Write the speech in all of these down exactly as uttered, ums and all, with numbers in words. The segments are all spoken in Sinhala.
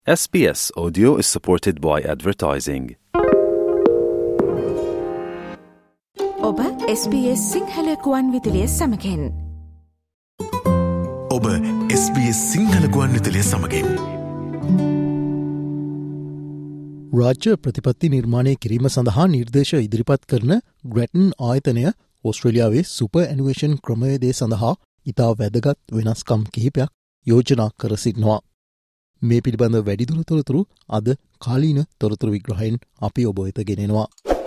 S B S Audio is supported by advertising. ඔබ S B S සිංහල ගුවන් විදුලිය සමගින්. ඔබ S B S සිංහල ගුවන් විදුලිය සමගින්. රාජ්‍ය ප්‍රතිපත්ති නිර්මාණය කිරීම සඳහා නිර්දේශ ඉදිරිපත් කරන ග්‍රැටන් ආයතනය ඕස්ට්‍රේලියාවේ සුපර් ඇනුවේෂන් ක්‍රමවේදය සඳහා ඉතා වැදගත් වෙනස්කම් කිහිපයක් යෝජනා කර සිටිනවා. මේ පිළිබඳ වැඩිදුර තොරතුරු අද කාලීන තොරතුරු විග්‍රහයෙන් අපි ඔබ වෙත ගෙනෙනවා.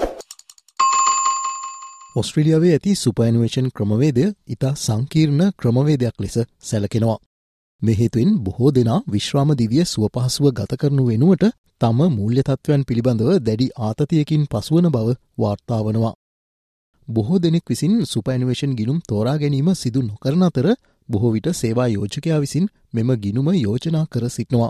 ඔස්ට්‍රේලියාවේ ඇති සුපර් ඇනුවේෂන් ක්‍රමවේදය ඉතා සංකීර්ණ ක්‍රමවේදයක් ලෙස සැලකෙනවා. මේ හේතුවෙන් බොහෝ දෙනා විශ්‍රාම දිවිය සුවපහසුව ගත කරනු වෙනුවට තම මූල්‍ය තත්ත්වයන් පිළිබඳව දැඩි ආතතියකින් පසුවන බව වාර්තා වනවා. බොහෝ දෙනෙක් විසින් සුපර් ඇනුවේෂන් ගිණුම් තෝරා ගැනීම සිදු නොකරන අතර බොහෝ විට සේවා යෝජකයා විසින් මෙම ගිණුම යෝජනා කර සිටිනවා.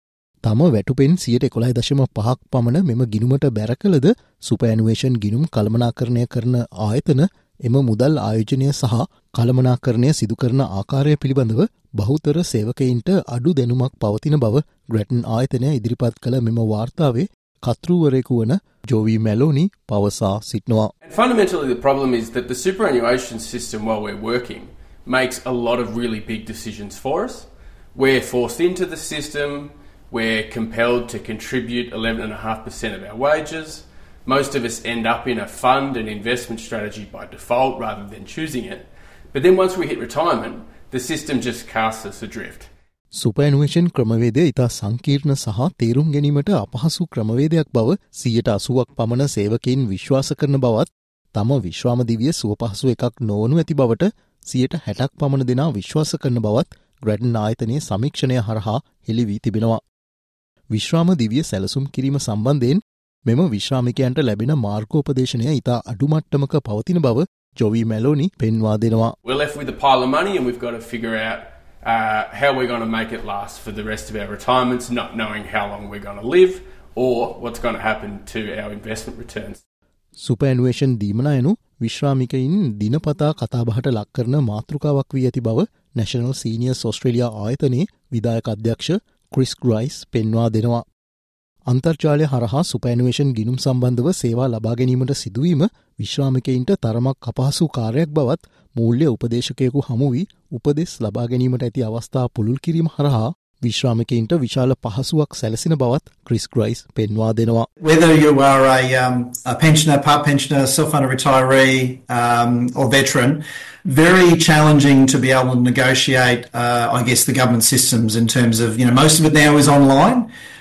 තම වැටුපෙන් සියයට එකොළහ දශම පහක් පමණ මෙම ගිණුමට බැර කළද සුපර් ඇනුවේෂන් ගිණුම් කළමනාකරණය කරන ආයතන එම මුදල් ආයෝජනය සහ කළමනාකරණය සිදු කරන ආකාරය පිළිබඳව බහුතර සේවකයින්ට අඩු දැනුමක් පවතින බව ග්‍රැටන් ආයතනය ඉදිරිපත් කළ මෙම වාර්තාවේ කතෘවරයෙකු වන ජෝවී මෙලෝනි පවසා සිටිනවා. Fundamentally the problem is that the superannuation system while we're working makes a lot of really big decisions for us. We're forced into the system, we're compelled to contribute eleven point five percent of our wages. Most of us end up in a fund and investment strategy by default rather than choosing it. But then once we hit retirement, the system just casts us adrift. Superannuation ක්‍රමවේදය ඉතා සංකීර්ණ සහ තේරුම් ගැනීමට අපහසු ක්‍රමවේදයක් බව සියයට අසූවක් පමණ සේවකයින් විශ්වාස කරන බවත් තම විශ්‍රාම දිවිය සුවපහසු එකක් නොවනු ඇති බවට සියයට හැටක් පමණ දෙනා විශ්වාස කරන බවත් ග්‍රැටන් ආයතනයේ සමීක්ෂණය හරහා හෙළි වී තිබෙනවා. විශ්‍රාම දිවිය සැලසුම් කිරීම සම්බන්ධයෙන් මෙම විශ්‍රාමිකයන්ට ලැබෙන මාර්ගෝපදේශනය ඉතා අඩු මට්ටමක පවතින බව ජෝවී මෙලෝනි පෙන්වා දෙනවා. We're left with a pile of money and we've got to figure out uh, how we're going to make it last for the rest of our retirements, not knowing how long we're going to live or what's going to happen to our investment returns. Superannuation දීමනයනු විශ්‍රාමිකයින් දිනපතා කතාබහට ලක් කරන මාතෘකාවක් වී ඇති බව නැෂනල් සීනියර්ස් ඔස්ට්‍රේලියා ආයතනයේ විධායක අධ්‍යක්ෂ ක්‍රිස් ග්‍රයිස් පෙන්වා දෙනවා. අන්තර්ජාලය හරහා සුපර් ඇනුවේෂන් ගිණුම් සම්බන්ධව සේවා ලබා ගැනීමට සිදුවීම විශ්‍රාමිකයින්ට තරමක් අපහසු කාර්යයක් බවත් මූල්‍ය උපදේශකයෙකු හමු වී උපදෙස් ලබා ගැනීමට ඇති අවස්ථා පුළුල් කිරීම හරහා විශ්‍රාමිකයින්ට විශාල පහසුවක් සැලසෙන බවත් ක්‍රිස් ග්‍රයිස් පෙන්වා දෙනවා. Whether you are a, um, a pensioner, part pensioner, self-funded retiree um, or veteran, very challenging to be able to negotiate, uh, I guess, the government systems in terms of, you know, most of it now is online.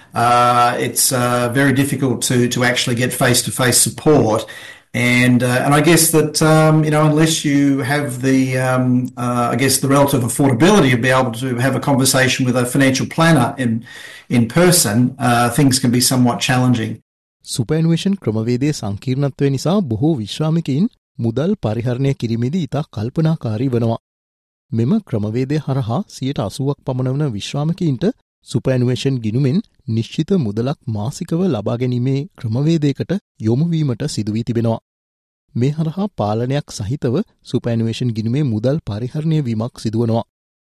Uh, it's uh, very difficult to, to actually get face-to-face support. And uh, and I guess that, um, you know, unless you have the, um, uh, I guess, the relative affordability of being able to have a conversation with a financial planner in, in person, uh, things can be somewhat challenging. Superannuation ක්‍රමවේදයේ සංකීර්ණත්වය නිසා බොහෝ විශ්‍රාමිකයින් මුදල් පරිහරණය කිරීමේදී ඉතා කල්පනාකාරී වනවා. මෙම ක්‍රමවේදය හරහා සියයට අසූවක් පමණ වන විශ්‍රාමිකයින්ට සුපර් ඇනුවේෂන් ගිණුමෙන් නිශ්චිත මුදලක් මාසිකව ලබා ගැනීමේ ක්‍රමවේදයකට යොමු වීමට සිදු වී තිබෙනවා. මේ හරහා පාලනයක් සහිතව සුපර් ඇනුවේෂන් ගිණුමේ මුදල් පරිහරණය වීමක් සිදුවනවා.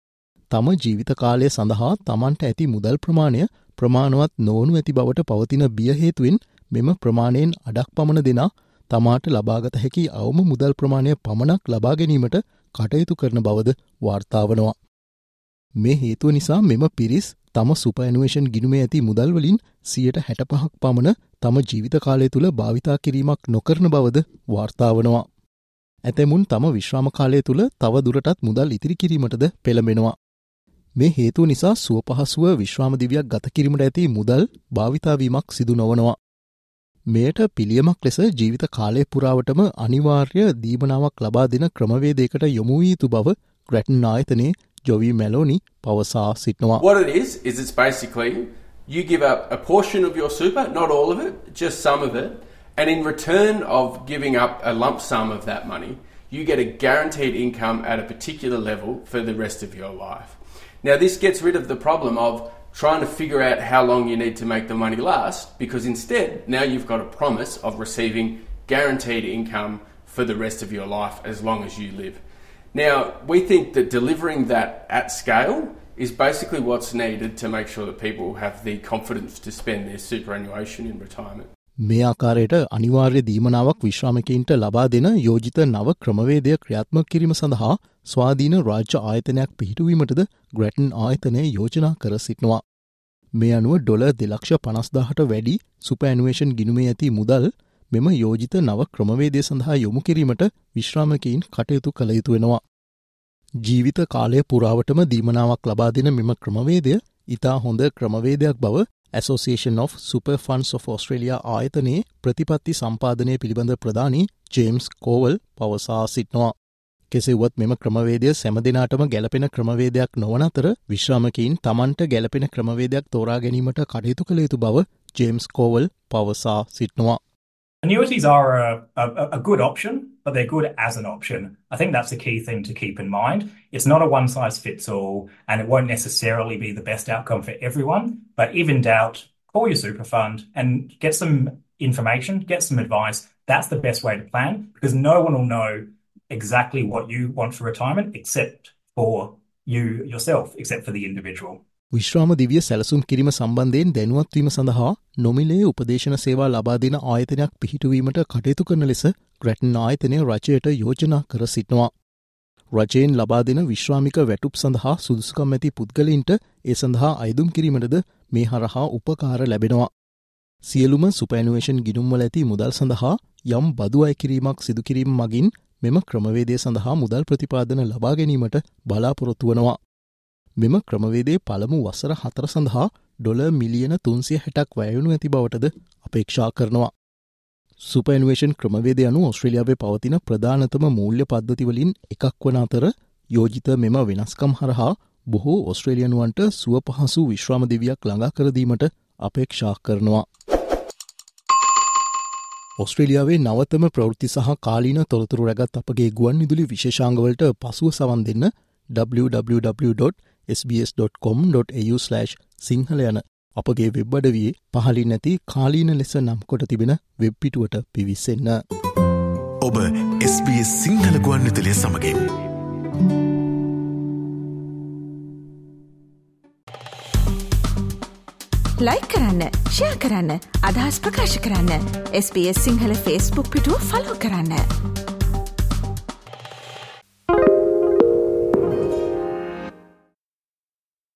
තම ජීවිත කාලය සඳහා තමන්ට ඇති මුදල් ප්‍රමාණය ප්‍රමාණවත් නොවනු ඇති බවට පවතින බිය හේතුවෙන් මෙම ප්‍රමාණයෙන් අඩක් පමණ දෙනා තමාට ලබාගත හැකි අවම මුදල් ප්‍රමාණය පමණක් ලබා ගැනීමට කටයුතු කරන බවද වාර්තා වනවා. මේ හේතුව නිසා මෙම පිරිස් තම සුපර් ඇනුවේෂන් ගිණුමේ ඇති මුදල් වලින් සියයට හැටපහක් පමණ තම ජීවිත කාලය තුළ භාවිතා කිරීමක් නොකරන බවද වාර්තා වනවා. ඇතැමුන් තම විශ්‍රාම කාලය තුළ තව දුරටත් මුදල් ඉතිරි කිරීමටද පෙළඹෙනවා. මේ හේතුව නිසා සුවපහසුව විශ්‍රාම දිවියක් ගත කිරීමට ඇති මුදල් භාවිතා වීමක් සිදු නොවනවා. මෙයට පිළියමක් ලෙස ජීවිත කාලය පුරාවටම අනිවාර්ය දීමනාවක් ලබා දෙන ක්‍රමවේදයකට යොමු වී යුතු බව ග්‍රැටන් ආයතනයේ ජෝවී මෙලෝනි පවසා සිටිනවා. What it is, is it's basically you give up a portion of your super, not all of it, just some of it, and in return of giving up a lump sum of that money, you get a guaranteed income at a particular level for the rest of your life. Now this gets rid of the problem of trying to figure out how long you need to make the money last, because instead now you've got a promise of receiving guaranteed income for the rest of your life as long as you live. Now, we think that delivering that at scale is basically what's needed to make sure that people have the confidence to spend their superannuation in retirement. මේ ආකාරයට අනිවාර්ය දීමනාවක් විශ්‍රාමිකයින්ට ලබා දෙන යෝජිත නව ක්‍රමවේදය ක්‍රියාත්මක කිරීම සඳහා ස්වාධීන රාජ්‍ය ආයතනයක් පිහිටුවීමටද ග්‍රැටන් ආයතනය යෝජනා කර සිටිනවා. මේ අනුව ඩොලර් දෙලක්ෂ පනස්දාහට වැඩි සුපැනුවේෂන් ගිණුමේ ඇති මුදල් මෙම යෝජිත නව ක්‍රමවේදය සඳහා යොමු කිරීමට විශ්‍රාමිකයින් කටයුතු කළ යුතු වෙනවා. ජීවිත කාලය පුරාවටම දීමනාවක් ලබා දෙන මෙම ක්‍රමවේදය ඉතා හොඳ ක්‍රමවේදයක් බව Association of Super Funds of Australia ආයතනයේ ප්‍රතිපත්ති සම්පාදනය පිළිබඳ ප්‍රධානී ජේම්ස් කෝවල් පවසා සිටිනවා. කෙසේවත් මෙම ක්‍රමවේදය සෑම දිනකටම ගැළපෙන ක්‍රමවේදයක් නොවන අතර විශ්‍රාමිකයින් තමන්ට ගැළපෙන ක්‍රමවේදයක් තෝරා ගැනීමට කටයුතු කළ යුතු බව ජේම්ස් කෝවල් පවසා සිටිනවා. Annuities are a, a, a good option, but they're good as an option. I think that's a key thing to keep in mind. It's not a one-size-fits-all, and it won't necessarily be the best outcome for everyone. But if in doubt, call your super fund and get some information, get some advice. That's the best way to plan, because no one will know exactly what you want for retirement except for you yourself, except for the individual. විශ්‍රාම දිවිය සැලසුම් කිරීම සම්බන්ධයෙන් දැනුවත්වීම සඳහා නොමිලේ උපදේශන සේවා ලබා දෙන ආයතනයක් පිහිටුවීමට කටයුතු කරන ලෙස ග්‍රැටන් ආයතනය රජයට යෝජනා කර සිටිනවා. රජයෙන් ලබා දෙන විශ්‍රාමික වැටුප් සඳහා සුදුසුකම් ඇති පුද්ගලයින්ට ඒ සඳහා අයදුම් කිරීමටද මේ හරහා උපකාර ලැබෙනවා. සියලුම සුපැනුවේෂන් ගිණුම්වල ඇති මුදල් සඳහා යම් බදු අය කිරීමක් සිදු කිරීම මගින් මෙම ක්‍රමවේදය සඳහා මුදල් ප්‍රතිපාදන ලබා ගැනීමට බලාපොරොත්තු වනවා. මෙම ක්‍රමවේදයේ පළමු වසර හතර සඳහා ඩොලර් මිලියන තුන්සිය හැටක් වැයවනු ඇති බවටද අපේක්ෂා කරනවා. සුපැනුවේෂන් ක්‍රමවේදය අනුව ඔස්ට්‍රේලියාවේ පවතින ප්‍රධානතම මූල්‍ය පද්ධතිවලින් එකක් වන අතර යෝජිත මෙම වෙනස්කම් හරහා බොහෝ ඔස්ට්‍රේලියනුවන්ට සුව පහසු විශ්‍රාම දිවියක් ළඟා කර දීමට අපේක්ෂා කරනවා. ඔස්ට්‍රේලියාවේ නවතම ප්‍රවෘත්ති සහ කාලීන තොරතුරු රැගත් අපගේ ගුවන් විදුලි විශේෂාංගවලට පසුව සවන් දෙන්න double-u double-u double-u dot s b s dot com dot a u slash Sinhala යන අපගේ වෙබ් අඩවියේ පහළින් නැති කාලීන ලෙස නම් කොට තිබෙන වෙබ් පිටුවට පිවිසෙන්න. ඔබ S B S සිංහල ගුවන් විදුලිය සමගින් ලයික් කරන්න, ෂෙයා කරන්න, අදහස් ප්‍රකාශ කරන්න. S B S Sinhala Facebook පිටුව ෆලෝ කරන්න.